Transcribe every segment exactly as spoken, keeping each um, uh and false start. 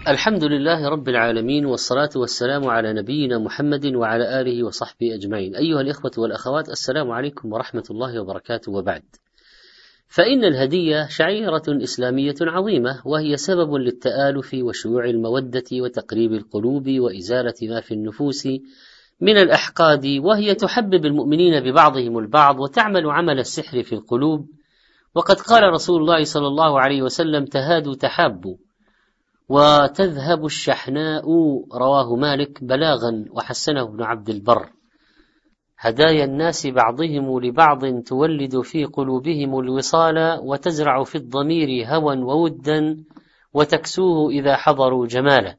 الحمد لله رب العالمين، والصلاة والسلام على نبينا محمد وعلى آله وصحبه أجمعين. أيها الإخوة والأخوات، السلام عليكم ورحمة الله وبركاته. وبعد، فإن الهدية شعيرة إسلامية عظيمة، وهي سبب للتآلف وشيوع المودة وتقريب القلوب وإزالة ما في النفوس من الأحقاد، وهي تحبب المؤمنين ببعضهم البعض وتعمل عمل السحر في القلوب. وقد قال رسول الله صلى الله عليه وسلم: تهادوا تحابوا وتذهب الشحناء، رواه مالك بلاغا وحسنه ابن عبد البر. هدايا الناس بعضهم لبعض تولد في قلوبهم الوصال، وتزرع في الضمير هوى وودا، وتكسوه إذا حضروا جمالا.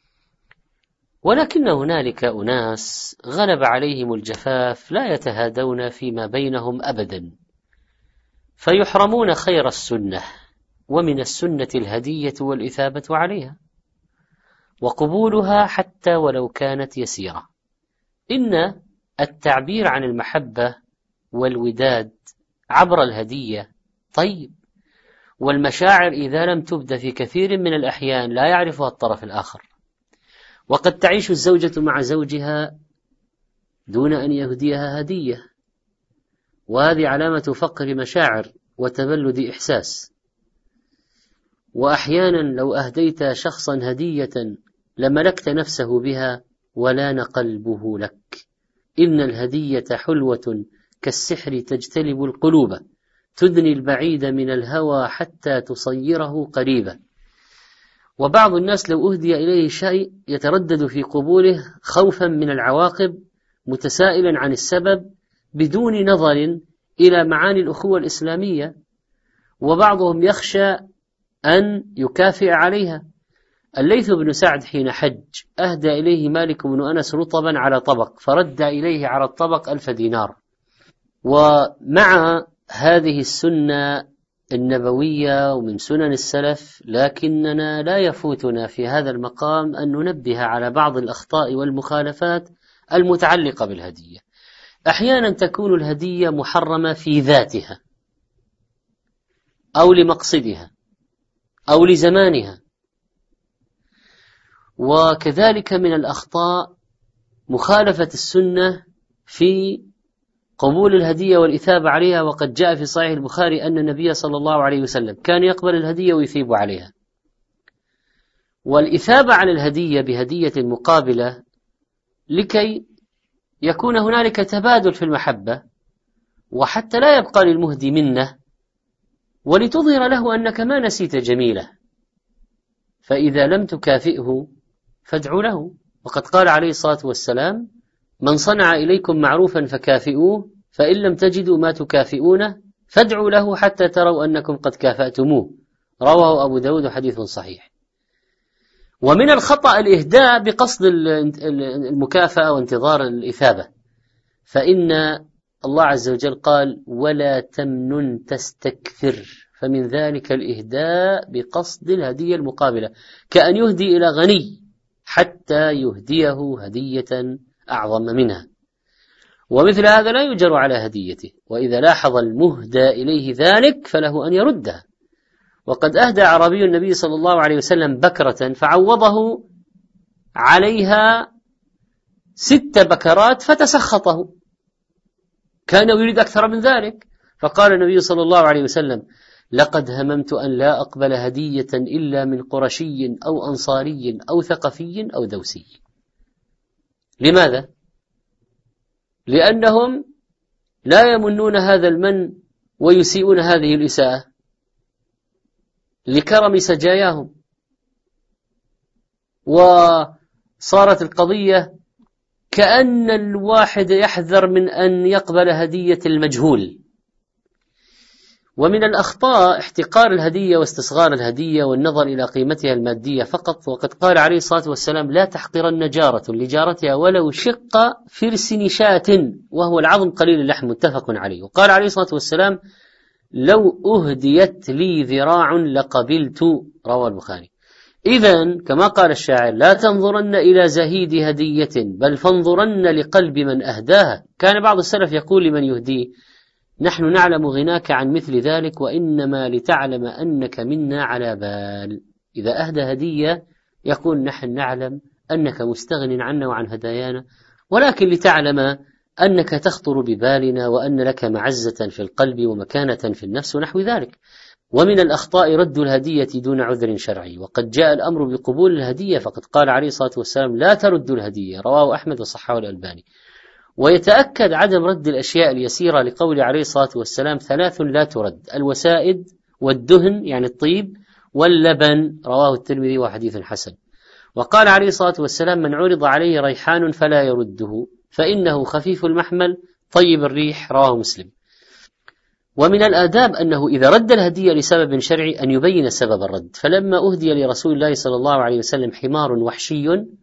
ولكن هنالك أناس غلب عليهم الجفاف لا يتهادون فيما بينهم أبدا، فيحرمون خير السنة، ومن السنة الهدية والإثابة عليها وقبولها حتى ولو كانت يسيرة. إن التعبير عن المحبة والوداد عبر الهدية طيب، والمشاعر إذا لم تبدأ في كثير من الأحيان لا يعرفها الطرف الآخر. وقد تعيش الزوجة مع زوجها دون أن يهديها هدية، وهذه علامة فقر مشاعر وتبلد إحساس. وأحيانا لو أهديت شخصا هدية لملكت نفسه بها ولان قلبه لك. إن الهدية حلوة كالسحر تجتلب القلوب، تدني البعيد من الهوى حتى تصيره قريبا. وبعض الناس لو أهدي إليه شيء يتردد في قبوله خوفا من العواقب، متسائلا عن السبب بدون نظر إلى معاني الأخوة الإسلامية. وبعضهم يخشى أن يكافئ عليها. الليث بن سعد حين حج أهدى إليه مالك بن أنس رطبا على طبق، فرد إليه على الطبق ألف دينار. ومع هذه السنة النبوية ومن سنن السلف، لكننا لا يفوتنا في هذا المقام أن ننبه على بعض الأخطاء والمخالفات المتعلقة بالهدية. أحيانا تكون الهدية محرمة في ذاتها أو لمقصدها أو لزمانها. وكذلك من الأخطاء مخالفة السنة في قبول الهدية والإثابة عليها. وقد جاء في صحيح البخاري أن النبي صلى الله عليه وسلم كان يقبل الهدية ويثيب عليها. والإثابة على الهدية بهدية مقابلة لكي يكون هنالك تبادل في المحبة، وحتى لا يبقى للمهدي منه، ولتظهر له أنك ما نسيت جميله. فإذا لم تكافئه فادعوا له. وقد قال عليه الصلاة والسلام: من صنع إليكم معروفا فكافئوه، فإن لم تجدوا ما تكافئونه فادعوا له حتى تروا أنكم قد كافأتموه. رواه أبو داود حديث صحيح. ومن الخطأ الإهداء بقصد المكافأة وانتظار الإثابة، فإن الله عز وجل قال: ولا تمنن تستكثر، فمن ذلك الإهداء بقصد الهدية المقابلة، كأن يهدي إلى غني حتى يهديه هدية أعظم منها. ومثل هذا لا يجر على هديته، وإذا لاحظ المهدى إليه ذلك فله أن يردها. وقد أهدى عربي النبي صلى الله عليه وسلم بكرة فعوضه عليها ست بكرات فتسخطه، كان يريد أكثر من ذلك. فقال النبي صلى الله عليه وسلم: لقد هممت أن لا أقبل هدية إلا من قرشي أو أنصاري أو ثقفي أو دوسي. لماذا؟ لأنهم لا يمنون هذا المن ويسيئون هذه الإساءة لكرم سجاياهم. وصارت القضية كأن الواحد يحذر من أن يقبل هدية المجهول. ومن الأخطاء احتقار الهدية واستصغار الهدية والنظر إلى قيمتها المادية فقط. وقد قال عليه الصلاة والسلام: لا تحقرن جارة لجارتها ولو شق فرس نشاة، وهو العظم قليل اللحم، متفق عليه. وقال عليه الصلاة والسلام: لو أهديت لي ذراع لقبلت، رواه البخاري. إذن كما قال الشاعر: لا تنظرن إلى زهيد هدية بل فانظرن لقلب من أهداها. كان بعض السلف يقول لمن يهديه: نحن نعلم غناك عن مثل ذلك، وإنما لتعلم أنك منا على بال. إذا أهدى هدية يقول نحن نعلم أنك مستغن عنا وعن هدايانا، ولكن لتعلم أنك تخطر ببالنا وأن لك معزة في القلب ومكانة في النفس ونحو ذلك. ومن الأخطاء رد الهدية دون عذر شرعي، وقد جاء الأمر بقبول الهدية، فقد قال عليه الصلاة والسلام لا تردوا الهدية، رواه أحمد وصححه الألباني. ويتأكد عدم رد الأشياء اليسيرة لقول عليه الصلاة والسلام ثلاث لا ترد: الوسائد والدهن يعني الطيب واللبن، رواه الترمذي وحديث حسن. وقال عليه الصلاة والسلام من عرض عليه ريحان فلا يرده فإنه خفيف المحمل طيب الريح، رواه مسلم. ومن الآداب أنه إذا رد الهدية لسبب شرعي أن يبين سبب الرد، فلما أهدي لرسول الله صلى الله عليه وسلم حمار وحشي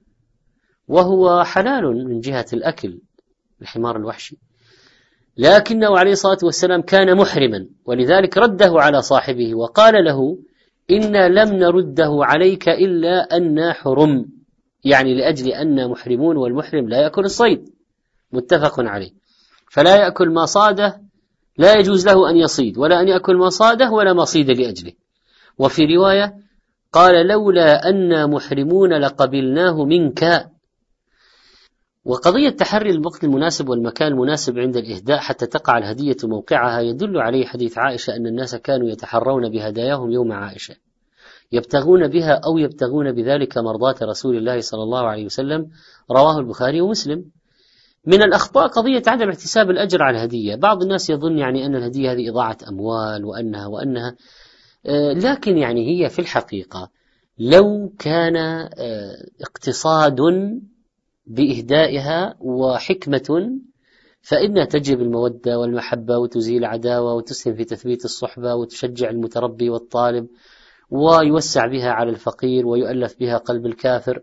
وهو حلال من جهة الأكل الحمار الوحشي، لكنه عليه الصلاة والسلام كان محرما، ولذلك رده على صاحبه وقال له إنا لم نرده عليك إلا أن حرم، يعني لأجل أن محرمون والمحرم لا يأكل الصيد، متفق عليه، فلا يأكل ما صاده، لا يجوز له أن يصيد ولا أن يأكل ما صاده ولا ما صيد لأجله. وفي رواية قال لولا أن محرمون لقبلناه منك. وقضية تحري الوقت المناسب والمكان المناسب عند الإهداء حتى تقع الهدية موقعها يدل عليه حديث عائشة أن الناس كانوا يتحرون بهداياهم يوم عائشة، يبتغون بها أو يبتغون بذلك مرضاة رسول الله صلى الله عليه وسلم، رواه البخاري ومسلم. من الأخطاء قضية عدم احتساب الأجر على الهدية. بعض الناس يظن يعني أن الهدية هذه إضاعة أموال وأنها وأنها آه لكن يعني هي في الحقيقة لو كان آه اقتصاد بإهدائها وحكمة فإنها تجلب المودة والمحبة وتزيل العداوة وتسهم في تثبيت الصحبة وتشجع المتربي والطالب ويوسع بها على الفقير ويؤلف بها قلب الكافر.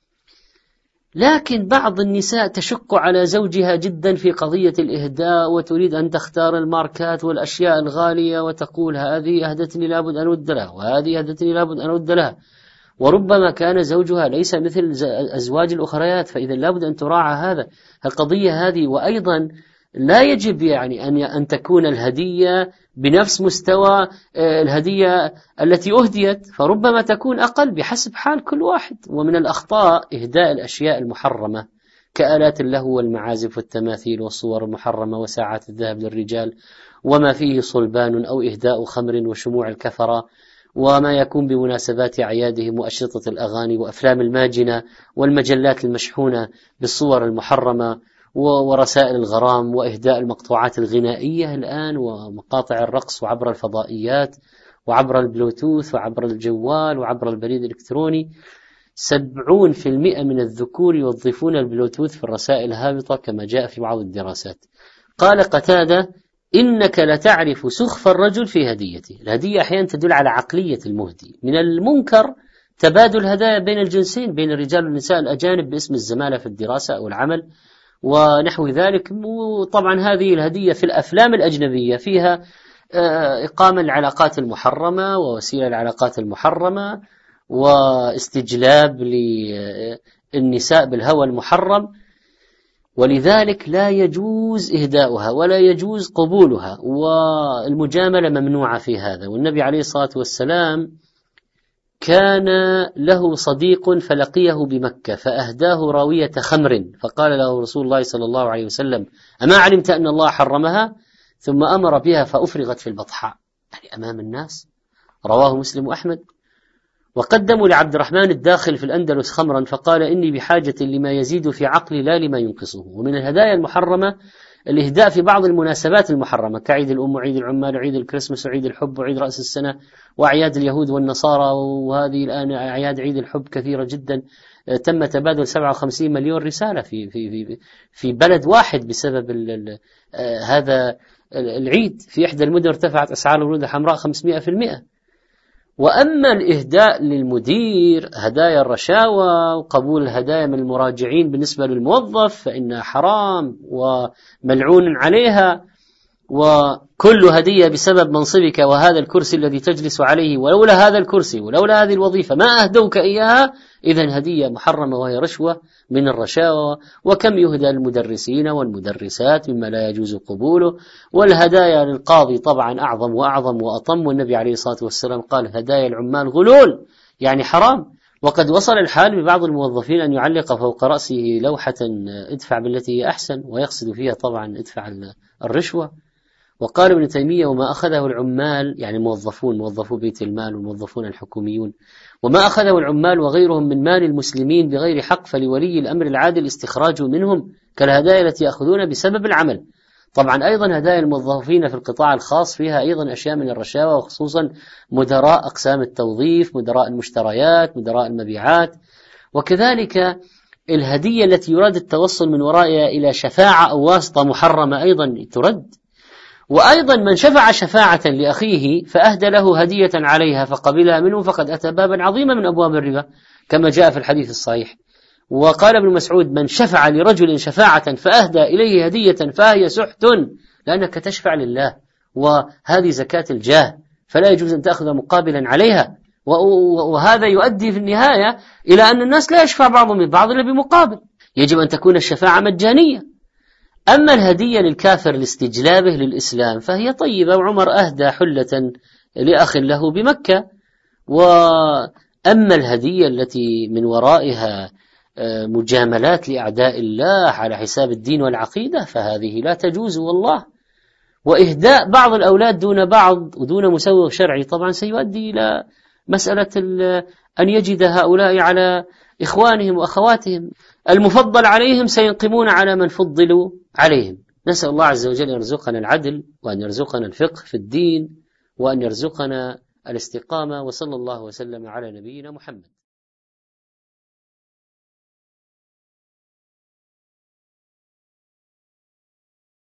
لكن بعض النساء تشق على زوجها جدا في قضية الإهداء وتريد أن تختار الماركات والأشياء الغالية وتقول هذه أهدتني لابد أن أود لها وهذه أهدتني لابد أن أود لها، وربما كان زوجها ليس مثل أزواج الأخريات، فإذا لابد أن تراعى هذا القضية هذه. وأيضا لا يجب يعني أن أن تكون الهدية بنفس مستوى الهدية التي أهديت، فربما تكون أقل بحسب حال كل واحد. ومن الأخطاء إهداء الأشياء المحرمة كآلات اللهو والمعازف والتماثيل والصور المحرمة وساعات الذهب للرجال وما فيه صلبان، أو إهداء خمر وشموع الكفرة وما يكون بمناسبات أعيادهم وأشرطة الأغاني وأفلام الماجنة والمجلات المشحونة بالصور المحرمة ورسائل الغرام وإهداء المقطوعات الغنائية الآن ومقاطع الرقص وعبر الفضائيات وعبر البلوتوث وعبر الجوال وعبر البريد الإلكتروني. سبعون في المئة من الذكور يوظفون البلوتوث في الرسائل الهابطة كما جاء في بعض الدراسات. قال قتادة إنك لتعرف سخف الرجل في هديته. الهدية أحيانا تدل على عقلية المهدي. من المنكر تبادل هدايا بين الجنسين، بين الرجال والنساء الأجانب باسم الزمالة في الدراسة أو العمل ونحو ذلك. وطبعا هذه الهدية في الأفلام الأجنبية فيها إقامة العلاقات المحرمة ووسيلة العلاقات المحرمة واستجلاب للنساء بالهوى المحرم، ولذلك لا يجوز إهداؤها ولا يجوز قبولها، والمجاملة ممنوعة في هذا. والنبي عليه الصلاة والسلام كان له صديق فلقيه بمكة فأهداه راوية خمر، فقال له رسول الله صلى الله عليه وسلم أما علمت أن الله حرمها؟ ثم أمر بها فأفرغت في البطحاء، يعني أمام الناس، رواه مسلم وأحمد. وقدموا لعبد الرحمن الداخل في الأندلس خمرا فقال إني بحاجة لما يزيد في عقلي لا لما ينقصه. ومن الهدايا المحرمة الإهداء في بعض المناسبات المحرمة كعيد الأم وعيد العمال وعيد الكريسماس وعيد الحب وعيد رأس السنة وأعياد اليهود والنصارى، وهذه الآن أعياد عيد الحب كثيرة جدا. تم تبادل سبعة وخمسين مليون رسالة في في في في بلد واحد بسبب ال ال هذا العيد. في إحدى المدن ارتفعت أسعار الورود الحمراء خمسمائة بالمئة. وأما الإهداء للمدير هدايا الرشاوى وقبول الهدايا من المراجعين بالنسبة للموظف فإنها حرام وملعون عليها، وكل هدية بسبب منصبك وهذا الكرسي الذي تجلس عليه، ولولا هذا الكرسي ولولا هذه الوظيفة ما أهدوك إياها، إذن هدية محرمة وهي رشوة من الرشاوى. وكم يهدى المدرسين والمدرسات مما لا يجوز قبوله. والهدايا للقاضي طبعا أعظم وأعظم وأطم، والنبي عليه الصلاة والسلام قال هدايا العمال غلول، يعني حرام. وقد وصل الحال ببعض الموظفين أن يعلق فوق رأسه لوحة ادفع بالتي هي أحسن، ويقصد فيها طبعا ادفع الرشوة. وقال ابن تيمية: وما أخذه العمال، يعني موظفون موظفو بيت المال والموظفون الحكوميون، وما أخذه العمال وغيرهم من مال المسلمين بغير حق فلولي الأمر العادل استخراجه منهم كالهدايا التي يأخذون بسبب العمل. طبعا أيضا هدايا الموظفين في القطاع الخاص فيها أيضا أشياء من الرشاوى، وخصوصا مدراء أقسام التوظيف، مدراء المشتريات، مدراء المبيعات. وكذلك الهدية التي يراد التوصل من ورائها إلى شفاعة أو واسطة محرمة أيضا ترد. وأيضا من شفع شفاعة لأخيه فأهدى له هدية عليها فقبلها منه فقد أتى بابا عظيما من أبواب الربا كما جاء في الحديث الصحيح. وقال ابن مسعود: من شفع لرجل شفاعة فأهدى إليه هدية فهي سحت، لأنك تشفع لله، وهذه زكاة الجاه، فلا يجوز أن تأخذ مقابلا عليها. وهذا يؤدي في النهاية إلى أن الناس لا يشفع بعضهم من بعض إلا بمقابل. يجب أن تكون الشفاعة مجانية. أما الهدية للكافر لاستجلابه للإسلام فهي طيبة، وعمر أهدى حلة لأخ له بمكة. وأما الهدية التي من ورائها مجاملات لأعداء الله على حساب الدين والعقيدة فهذه لا تجوز والله. وإهداء بعض الأولاد دون بعض ودون مسوغ شرعي طبعا سيؤدي إلى مسألة أن يجد هؤلاء على إخوانهم وأخواتهم المفضل عليهم سينقمون على من فضلوا عليهم. نسأل الله عز وجل أن يرزقنا العدل، وأن يرزقنا الفقه في الدين، وأن يرزقنا الاستقامة. وصلى الله وسلم على نبينا محمد.